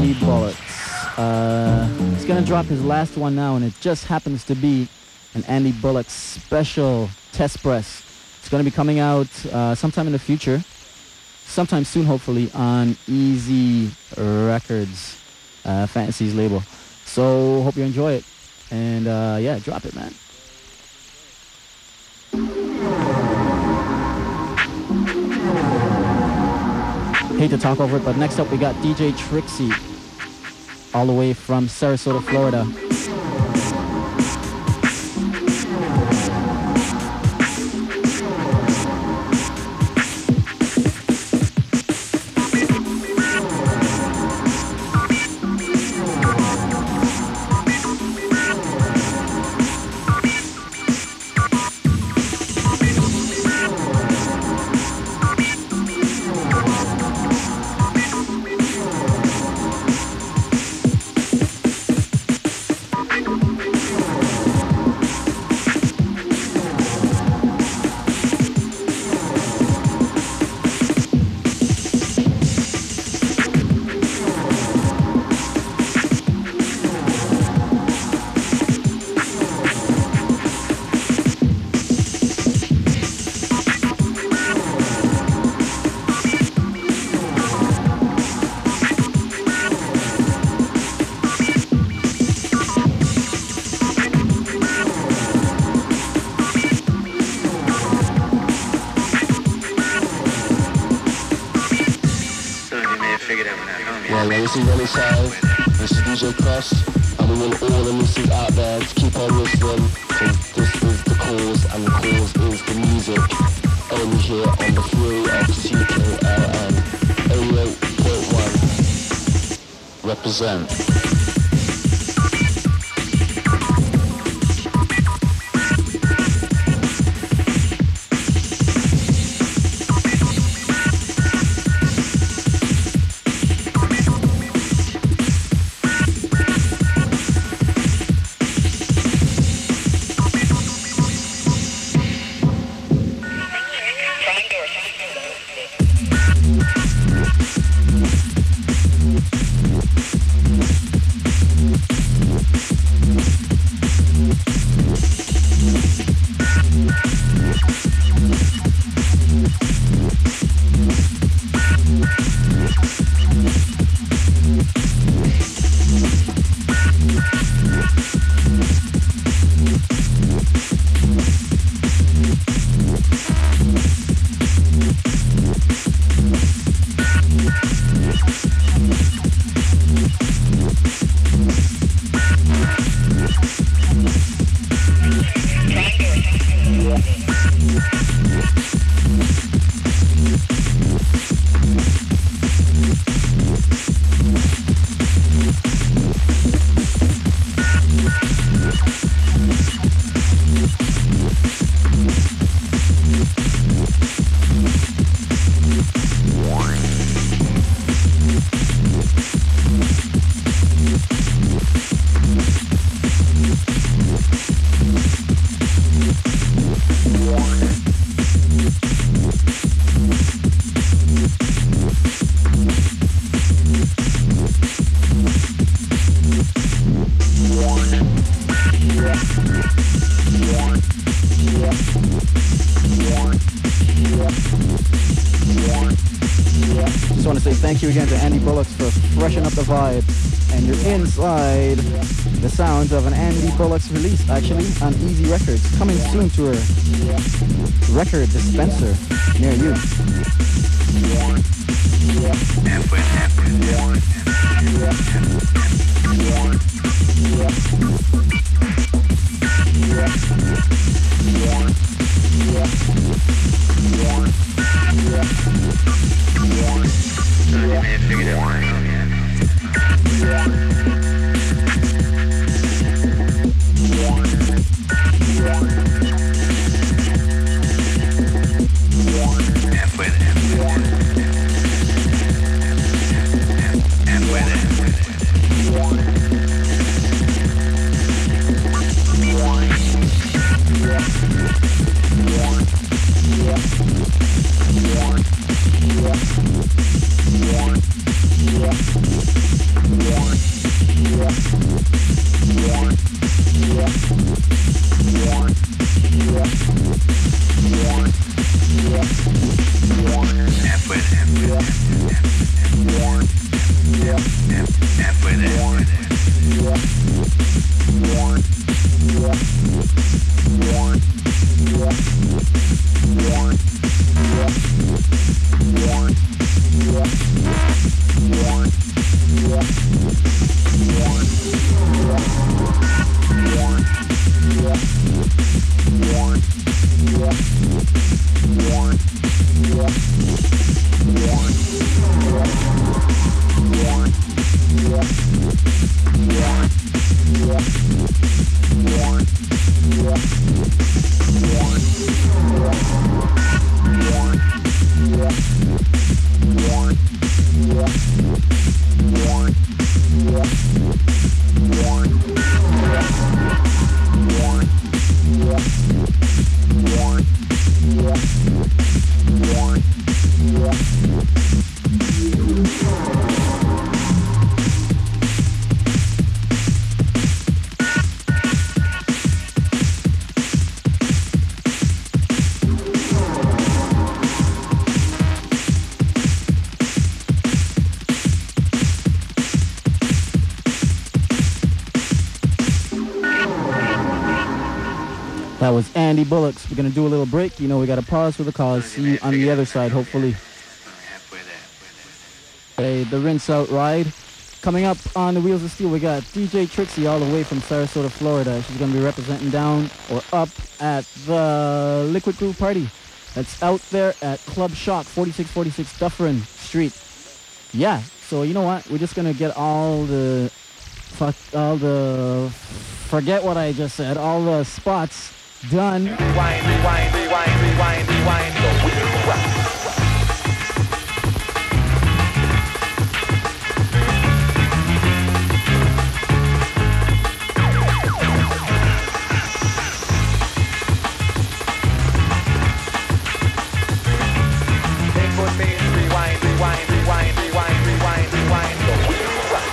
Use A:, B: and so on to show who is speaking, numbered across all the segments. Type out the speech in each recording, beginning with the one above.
A: Andy Bullocks. He's gonna drop his last one now, and it just happens to be an Andy Bullocks special test press. It's gonna be coming out sometime in the future, sometime soon, hopefully, on Easy Records, Fantasies label. So hope you enjoy it, and yeah, drop it, man. Hate to talk over it, but next up we got DJ Trixie, all the way from Sarasota, Florida.
B: This is Rennie Child, this is DJ Crush, and we want all the listeners out there to keep on listening, because this is the cause, and the cause is the music, only here on the Fury of CKLN 88.1. Represent.
A: Thank you again to Andy Bullocks for freshening up the vibe. And you're inside the sounds of an Andy Bullocks release, actually, on Easy Records. Coming soon to a record dispenser near you. That was Andy Bullocks. We're going to do a little break. You know, we got to pause for the cause. See you on the other side, hopefully. Hey, the Rinse Out Ride. Coming up on the Wheels of Steel, we got DJ Trixie all the way from Sarasota, Florida. She's going to be representing down or up at the Liquid Groove Party. That's out there at Club Shock, 4646 Dufferin Street. Yeah, so you know what? We're just going to get forget what I just said, all the spots done.
C: Rewind, rewind, rewind, rewind, rewind. The wheel rock. Rewind, rewind, rewind, rewind, rewind, rewind. The wheel rock.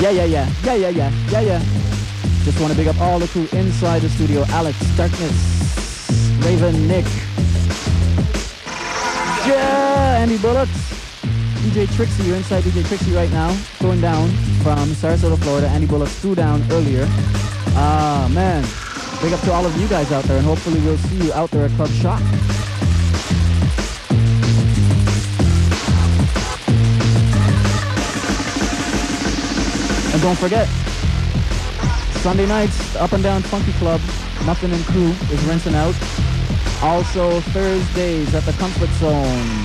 A: Yeah. Just want to big up all the crew inside the studio. Alex, Darkness, Raven, Nick, Andy Bullocks, DJ Trixie. You're inside DJ Trixie right now. Going down from Sarasota, Florida. Andy Bullocks flew down earlier. Man. Big up to all of you guys out there, and hopefully we'll see you out there at Club Shock. And don't forget, Sunday nights, the Up and Down Funky Club, Muffin and Crew is rinsing out. Also Thursdays at the Comfort Zone.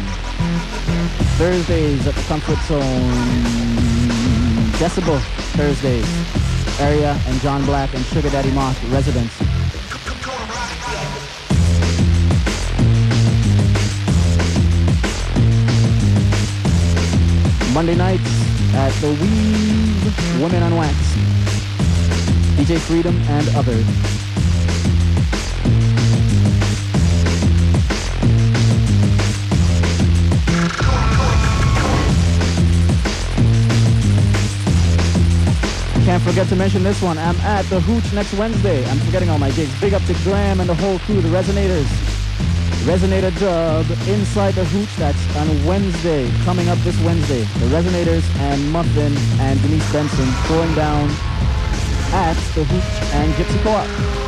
A: Decibel Thursdays. Area and John Black and Sugar Daddy Moth residents. Monday nights at the Weave Women on Wax. DJ Freedom and others. Can't forget to mention this one. I'm at the Hooch next Wednesday. I'm forgetting all my gigs. Big up to Graham and the whole crew, the Resonators. Resonator Dub inside the Hooch. That's on Wednesday, coming up this Wednesday. The Resonators and Muffin and Denise Benson going down at the Hooch and Gypsy Co-op.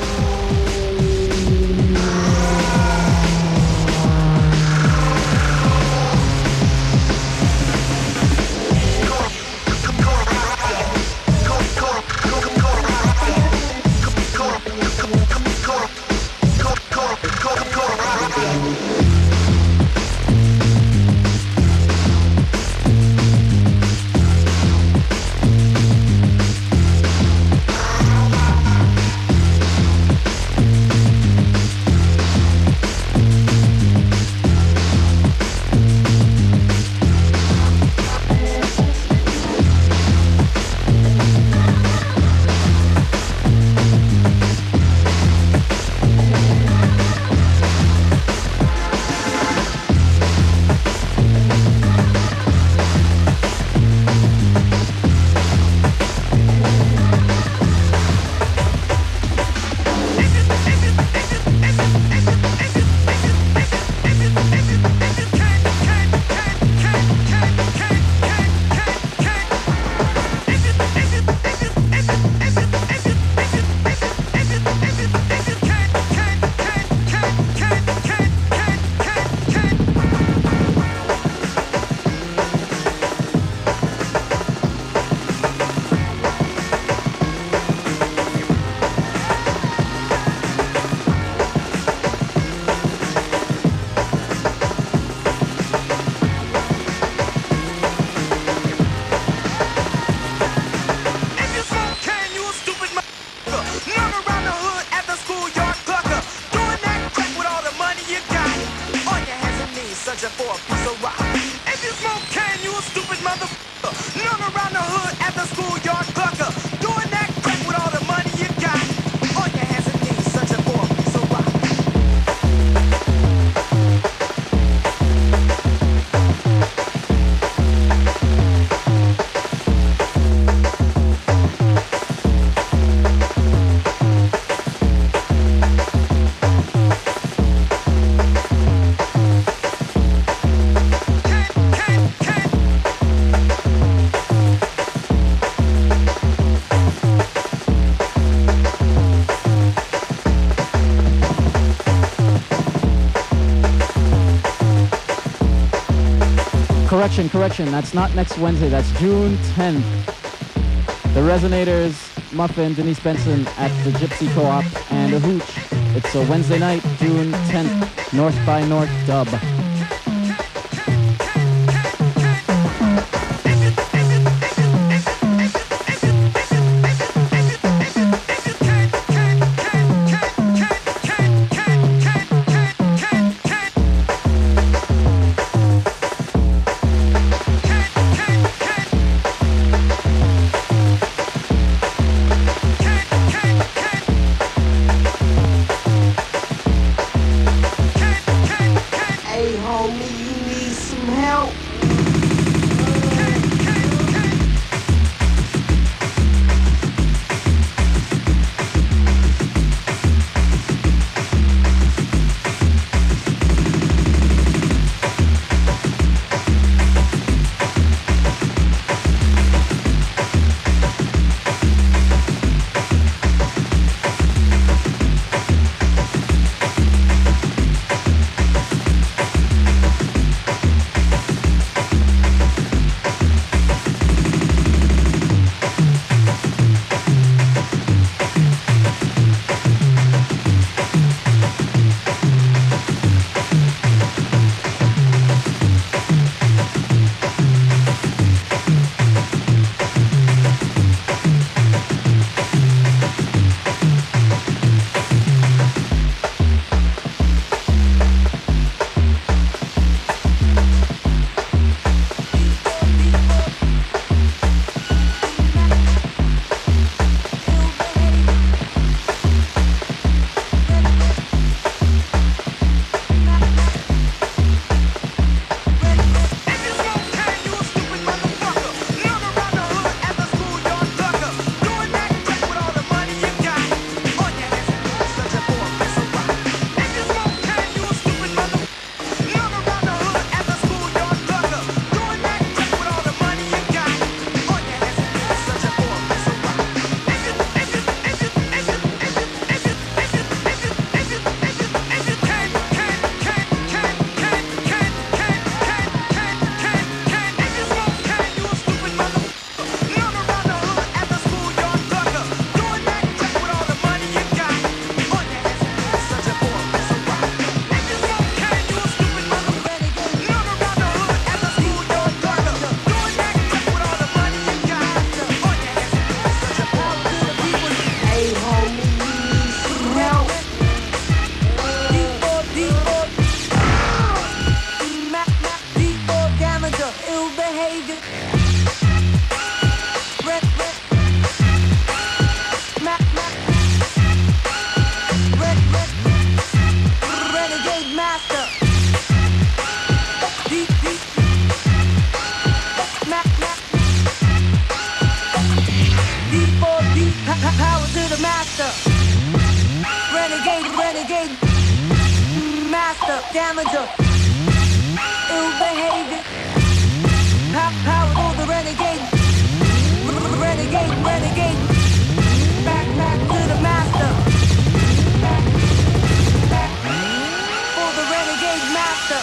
A: Correction, that's not next Wednesday, that's June 10th. The Resonators, Muffin, Denise Benson at the Gypsy Co-op and the Hooch. It's a Wednesday night, June 10th, North by North Dub.
D: to the master. Renegade, renegade. Master, damager. Ill behavior. Power for the renegade. Renegade, renegade. Back to the master. For the renegade master.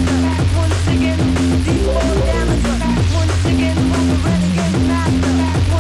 D: Once again, the renegade master.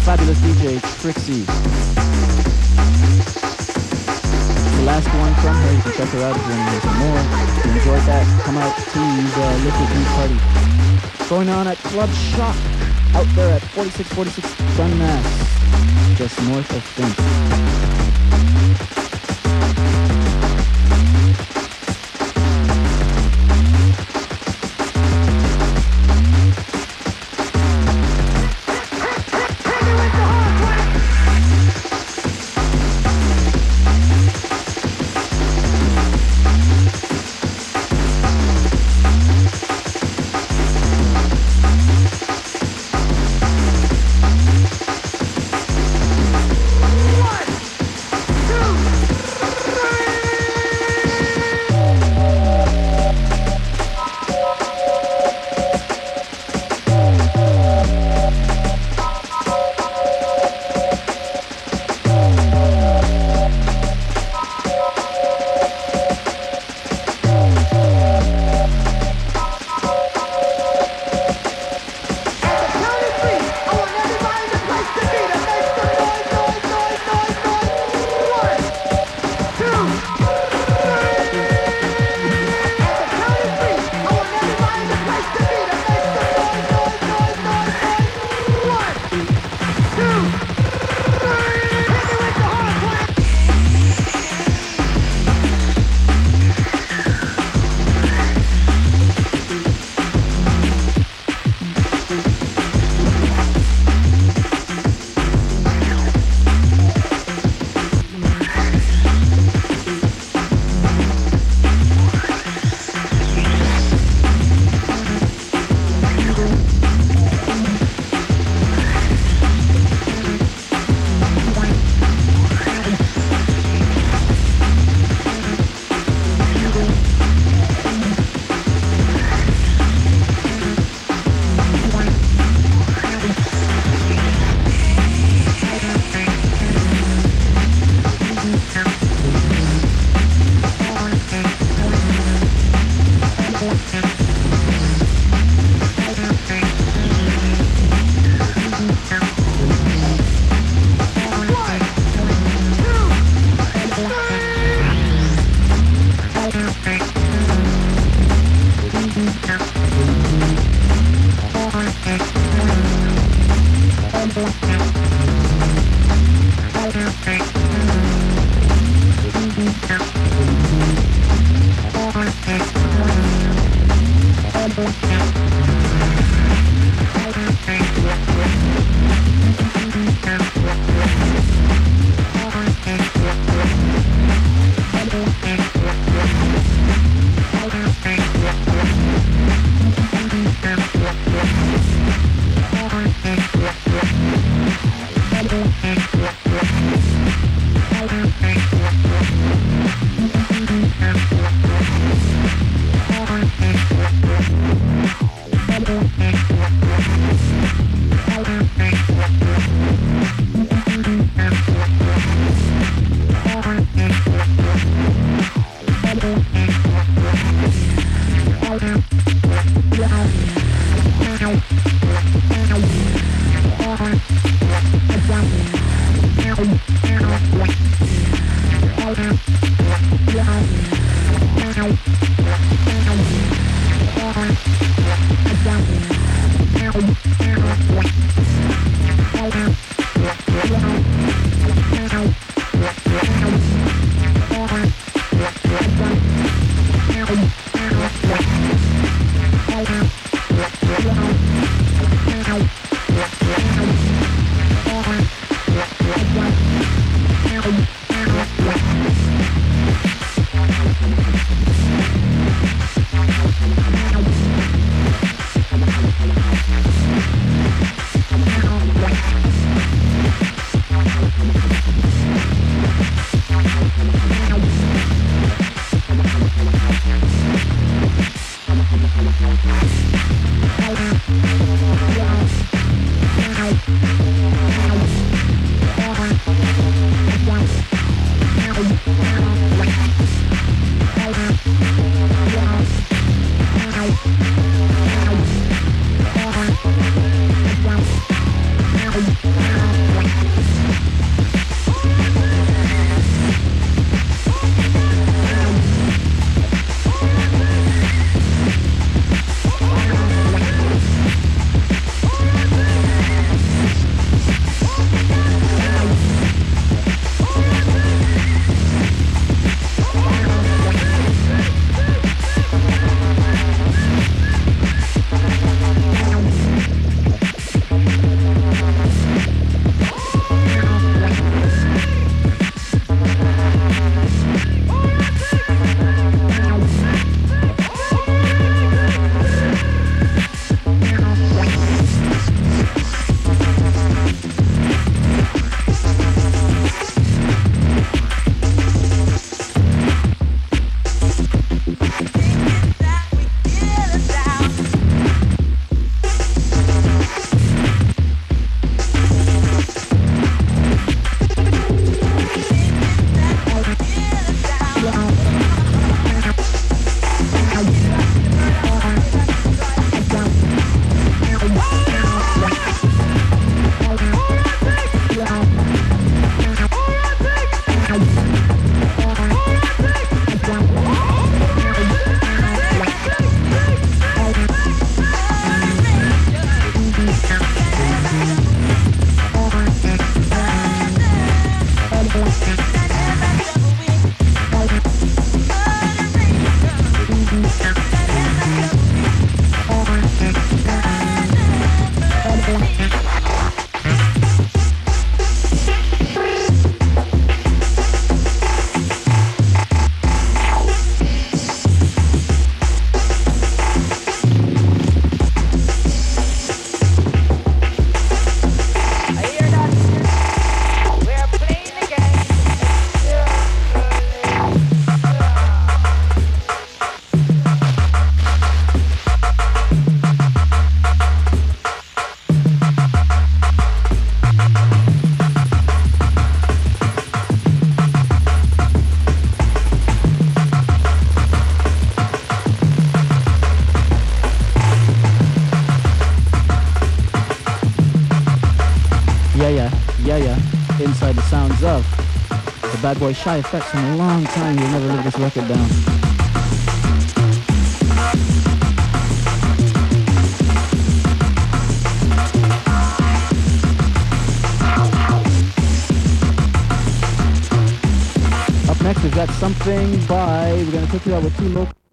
A: fabulous DJ Trixie. The last one from her, you can check her out if you want to hear some more. If you enjoyed that, come out to the Liquid Beat Party. Going on at Club Shock, out there at 4646 Dunmas, just north of Finch. sounds of the bad boy Shy FX from a long time. You'll never live this record down. Up next, we've got something by, we're going to take you out with two local